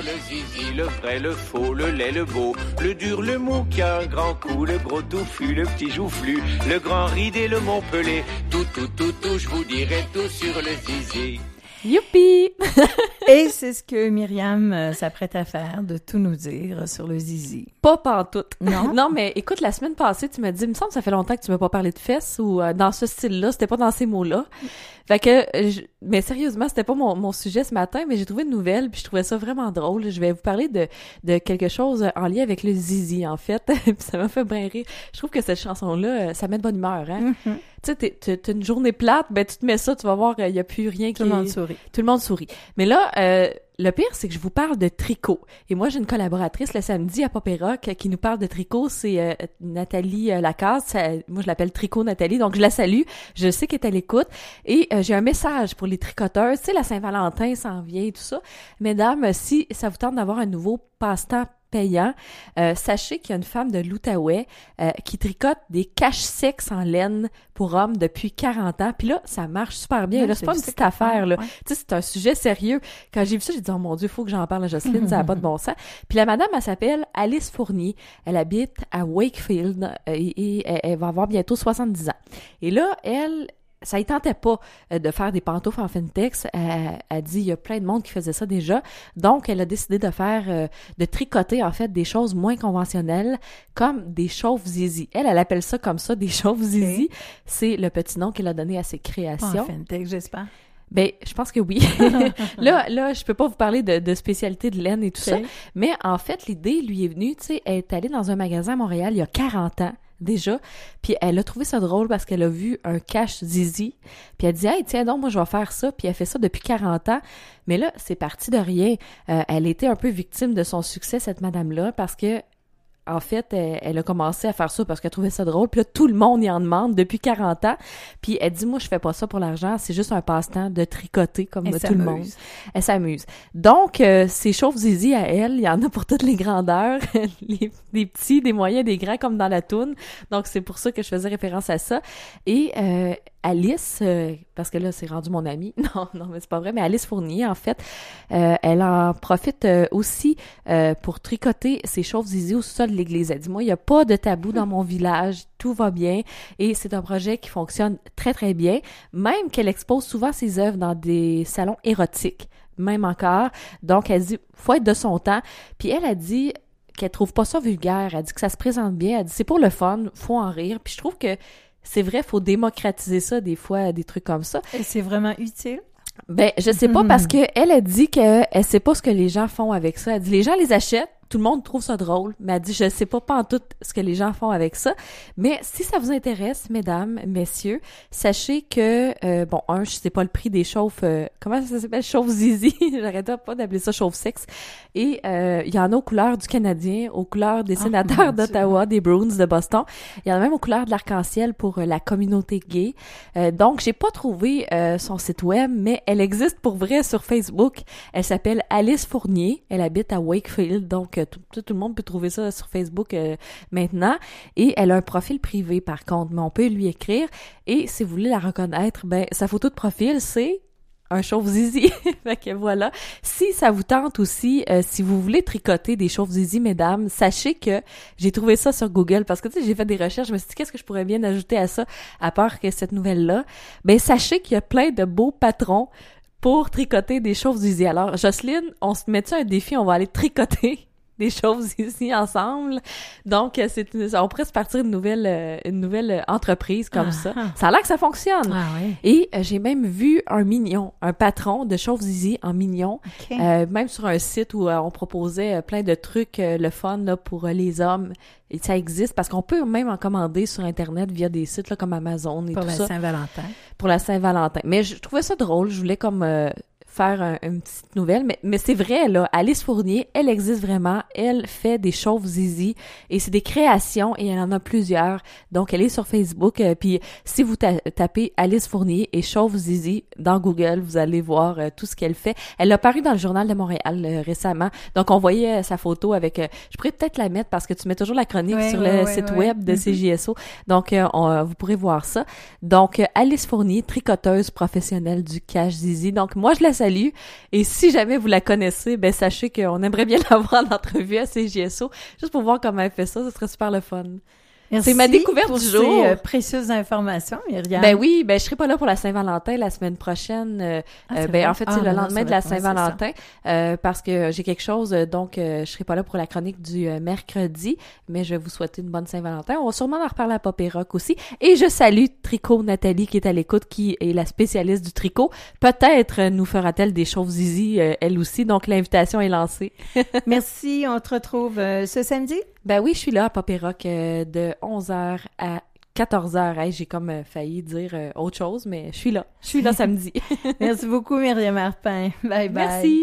le zizi, le vrai, le faux, le laid, le beau, le dur, le mou qui a un grand cou, le gros touffu, le petit joufflu, le grand ridé, le montpelé, tout, je vous dirai tout sur le zizi. Youpi! Et c'est ce que Myriam s'apprête à faire, de tout nous dire sur le zizi. Pas pantoute. Non? Non, mais écoute, la semaine passée, tu m'as dit, il me semble que ça fait longtemps que tu m'as pas parlé de fesses ou dans ce style-là, c'était pas dans ces mots-là. Fait que, mais sérieusement, c'était pas mon sujet ce matin, mais j'ai trouvé une nouvelle, puis je trouvais ça vraiment drôle. Je vais vous parler de quelque chose en lien avec le zizi, en fait. Puis ça m'a fait bien rire. Je trouve que cette chanson-là, ça met de bonne humeur, hein? Mm-hmm. Tu sais, t'as une journée plate, ben tu te mets ça, tu vas voir, il y a plus rien qui... Tout le monde sourit. Tout le monde sourit. Mais là, le pire, c'est que je vous parle de tricot. Et moi, j'ai une collaboratrice le samedi à Pop et Rock qui nous parle de tricot. C'est Nathalie Lacasse. Moi, je l'appelle Tricot Nathalie. Donc, je la salue. Je sais qu'elle est à l'écoute. Et j'ai un message pour les tricoteurs. Tu sais, la Saint-Valentin s'en vient et tout ça. Mesdames, si ça vous tente d'avoir un nouveau passe-temps payant, sachez qu'il y a une femme de l'Outaouais qui tricote des caches-sexes en laine pour hommes depuis 40 ans. Puis là, ça marche super bien. Ouais, là, c'est pas une petite affaire, là. Ouais. Tu sais, c'est un sujet sérieux. Quand j'ai vu ça, j'ai dit, oh mon Dieu, faut que j'en parle à Jocelyne, ça n'a pas de bon sens. Puis la madame, elle s'appelle Alice Fournier. Elle habite à Wakefield et elle va avoir bientôt 70 ans. Et là, ça y tentait pas de faire des pantoufles en Fintex. Elle dit, il y a plein de monde qui faisait ça déjà. Donc, elle a décidé de faire, de tricoter, en fait, des choses moins conventionnelles, comme des chauves zizi. Elle appelle ça comme ça, des chauves zizi. Okay. C'est le petit nom qu'elle a donné à ses créations. En Fintex, j'espère. Ben, je pense que oui. là, je peux pas vous parler de spécialité de laine et tout ça. Mais en fait, l'idée lui est venue, tu sais, elle est allée dans un magasin à Montréal il y a 40 ans. Déjà, puis elle a trouvé ça drôle parce qu'elle a vu un cache zizi, puis elle dit « Hey, tiens donc, moi je vais faire ça », puis elle fait ça depuis 40 ans, mais là, c'est parti de rien. Elle était un peu victime de son succès, cette madame-là, parce que en fait, elle a commencé à faire ça parce qu'elle trouvait ça drôle. Puis là, tout le monde y en demande depuis 40 ans. Puis elle dit, moi, je fais pas ça pour l'argent. C'est juste un passe-temps de tricoter comme tout le monde. Elle s'amuse. Donc, ces chauves zizi à elle, il y en a pour toutes les grandeurs. Des petits, des moyens, des grands, comme dans la toune. Donc, c'est pour ça que je faisais référence à ça. Et Alice, parce que là, c'est rendu mon amie. Non, mais c'est pas vrai. Mais Alice Fournier, en fait, elle en profite aussi pour tricoter ses chauves zizi au sol de l'église. Elle dit, moi, il n'y a pas de tabou dans mon village. Tout va bien. Et c'est un projet qui fonctionne très, très bien. Même qu'elle expose souvent ses œuvres dans des salons érotiques. Même encore. Donc, elle dit, faut être de son temps. Puis elle a dit qu'elle trouve pas ça vulgaire. Elle dit que ça se présente bien. Elle dit, c'est pour le fun. Faut en rire. Puis je trouve que c'est vrai, faut démocratiser ça, des fois, des trucs comme ça. Et c'est vraiment utile? Ben, je sais pas, parce que elle a dit qu'elle sait pas ce que les gens font avec ça. Elle dit, les gens les achètent, tout le monde trouve ça drôle, mais elle dit, je sais pas en tout ce que les gens font avec ça. Mais si ça vous intéresse, mesdames, messieurs, sachez que, je sais pas le prix des chauves, comment ça s'appelle? Chauves zizi. J'arrête pas d'appeler ça chauve sexe. Et, il y en a aux couleurs du Canadien, aux couleurs des sénateurs d'Ottawa, des Bruins de Boston. Il y en a même aux couleurs de l'arc-en-ciel pour la communauté gay. Donc, j'ai pas trouvé son site web, mais elle existe pour vrai sur Facebook. Elle s'appelle Alice Fournier. Elle habite à Wakefield, donc tout le monde peut trouver ça sur Facebook maintenant. Et elle a un profil privé, par contre, mais on peut lui écrire. Et si vous voulez la reconnaître, ben sa photo de profil, c'est un chauve zizi. Fait que voilà. Si ça vous tente aussi, si vous voulez tricoter des chauves zizi, mesdames, sachez que j'ai trouvé ça sur Google parce que tu sais, j'ai fait des recherches, je me suis dit qu'est-ce que je pourrais bien ajouter à ça à part que cette nouvelle-là. Ben sachez qu'il y a plein de beaux patrons pour tricoter des chauves zizi. Alors, Jocelyne, on se met-tu un défi, on va aller tricoter des choses ici ensemble. Donc, on pourrait se partir une nouvelle entreprise comme ça. Ça a l'air que ça fonctionne. Ah, oui. Et j'ai même vu un patron de chauves zizi en mignon, même sur un site où on proposait plein de trucs, le fun là, pour les hommes. Et ça existe parce qu'on peut même en commander sur Internet via des sites là, comme Amazon et tout ça. Pour la Saint-Valentin. Pour la Saint-Valentin. Mais je trouvais ça drôle. Je voulais comme faire une petite nouvelle, mais c'est vrai, là, Alice Fournier, elle existe vraiment, elle fait des chauves zizi, et c'est des créations, et elle en a plusieurs, donc elle est sur Facebook, puis si vous tapez Alice Fournier et chauves zizi dans Google, vous allez voir tout ce qu'elle fait. Elle a paru dans le Journal de Montréal récemment, donc on voyait sa photo avec, je pourrais peut-être la mettre, parce que tu mets toujours la chronique sur le site web de CJSO, donc vous pourrez voir ça. Donc, Alice Fournier, tricoteuse professionnelle du cache zizi, donc moi je la salue. salue. Et si jamais vous la connaissez, ben sachez qu'on aimerait bien l'avoir en entrevue à CJSO, juste pour voir comment elle fait ça. Ce serait super le fun. Merci c'est ma découverte pour du jour. Ces précieuses informations, Myriam. Ben oui, ben je serai pas là pour la Saint-Valentin la semaine prochaine. En fait, c'est le lendemain de la Saint-Valentin parce que j'ai quelque chose, donc je serai pas là pour la chronique du mercredi, mais je vais vous souhaiter une bonne Saint-Valentin. On va sûrement en reparler à Pop et Rock aussi. Et je salue Tricot Nathalie qui est à l'écoute, qui est la spécialiste du tricot. Peut-être nous fera-t-elle des choses zizi, elle aussi, donc l'invitation est lancée. Merci, on te retrouve ce samedi? Ben oui, je suis là à Pop et Rock de 11h à 14h. Hey, j'ai comme failli dire autre chose, mais je suis là. Je suis là samedi. Merci beaucoup, Myriam Arpin. Bye bye. Merci.